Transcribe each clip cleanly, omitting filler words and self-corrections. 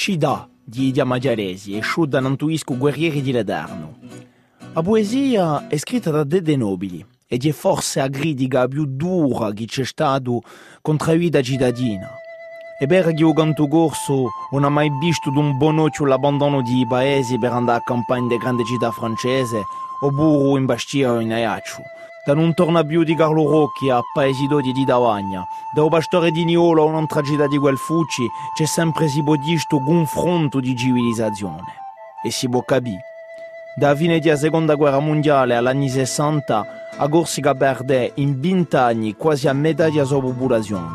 ci dà di idia magiaresi e sciuda nantuisco guerrieri di l'Eterno. La poesia è scritta da De Nobili ed è forse a gridiga più dura che c'è stato contro la vita cittadina. E per chi ho canto corso non ha mai visto d'un bonocchio l'abbandono di paesi per andare a campagna delle grandi città francese oppure in Bastia o in Ajaccio. Da non torna più di Carlo Rocchi a paesi doti di Davagna, da un pastore di Niolo a un'altra città di Guelfucci c'è sempre si può dire sto confronto di civilizzazione. E si può capire. Da fine della seconda guerra mondiale all'anni 60 a Corsica perde in 20 anni quasi a metà della sua popolazione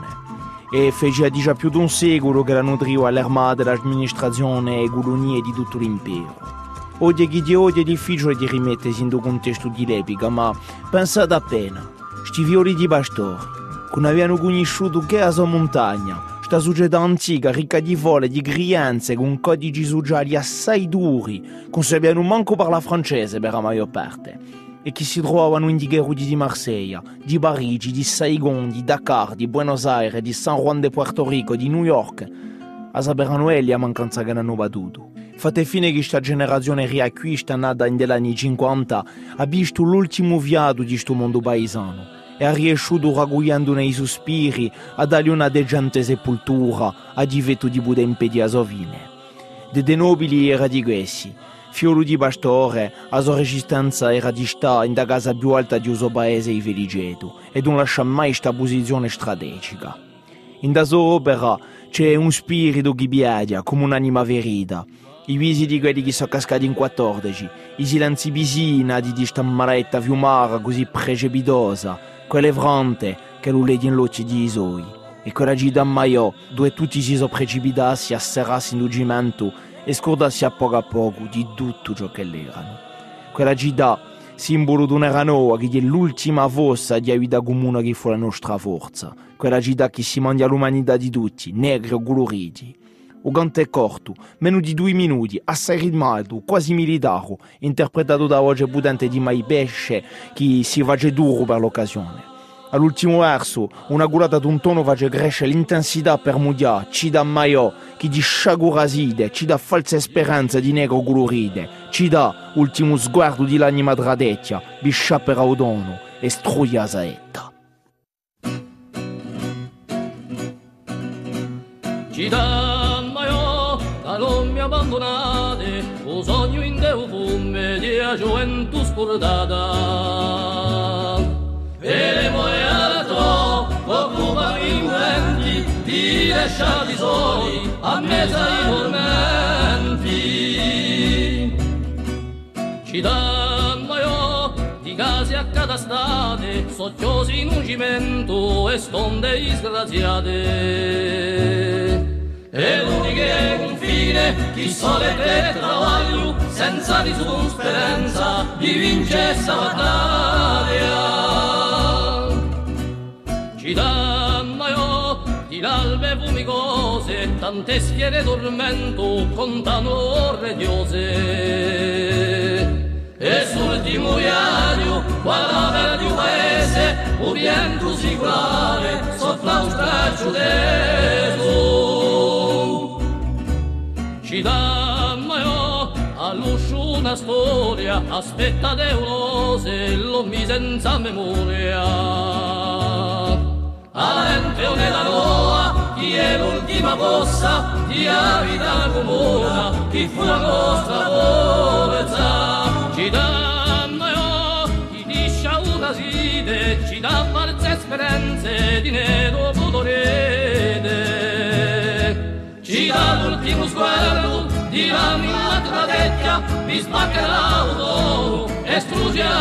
e fece già più di un secolo che la nutriva all'armata, l'amministrazione e le colonie di tutto l'impero. Oggi chi di oggi è difficile di rimettersi in un contesto di l'epica, ma pensate appena, sti fiori di pastori, che non avevano conosciuto che la sua montagna, sta società antica ricca di folle, di crianze, con codici sociali assai duri, che non sapevano manco parlare francese per la maggior parte, e che si trovavano in guerre di Marsiglia, di Parigi, di Saigon, di Dakar, di Buenos Aires, di San Juan de Puerto Rico, di New York, a sapevano elli a mancanza che ne hanno battuto. Fate fine che questa generazione riacquista nata negli anni 50 ha visto l'ultimo fiato di questo mondo paesano e ha riuscito raccogliendo nei sospiri a dargli una decente sepoltura a difetto di poter impedire la sua fine. De Nobili era di questi, figlio di pastore, la sua resistenza era di stare in da casa più alta di suo paese i Feliceto e non lascia mai questa posizione strategica. In da sua opera c'è un spirito che viaggia come un'anima ferita. I visi di quelli che sono cascati in 14, i silenzi vicini di questa maretta fiumara così precipitosa, quelle fronte che lo legge in l'occhio di suoi, e quella città maiò dove tutti si sono precipitati a serrarsi in cimento e scordarsi a poco di tutto ciò che erano. Quella città, simbolo di una ranoa che è l'ultima fossa di vita comune che fu la nostra forza, quella città che si mangia l'umanità di tutti, negri o coloriti. O canto è corto, meno di 2 minuti, assai ritmato, quasi militare, interpretato da voce potente di Mai Pesce che si face duro per l'occasione. All'ultimo verso, una curata d'un tono face crescere l'intensità per mudià, ci dà maiò, che di sciaguraside, ci dà false speranze di negro coloride, ci dà ultimo sguardo di l'anima tradecchia, biscià per audono e struia saetta. Ci dà non mi abbandonate, o sogno in Deo fume di a gioventù scordata. E le moiato, occupa i curenti, di lasciati soli, a mezzo ai tormenti. Ci danno io di case accatastate, socciosi in un cimento e stonde disgraziate. E l'uniche confine, chi sole e travaglio, senza nessun speranza, di vince sta battaglia. Ci danno io di l'albe fumicose, tante schiere tormento, contano rediose. E sull'ultimo iario, quella per di un paese, un vento sicurare, soffla un straccio teso. Ci danno io all'uscio una storia, aspetta deurose, lo mi senza memoria. Alente da noa, chi è l'ultima fossa, di vita comuna, chi fu la nostra forza. Ci danno io chi discia una side, ci dà false speranze di nero pudorete. Ci dà l'ultimo sguardo di l'anima tradecchia, mi spaccherà l'odoro e strugge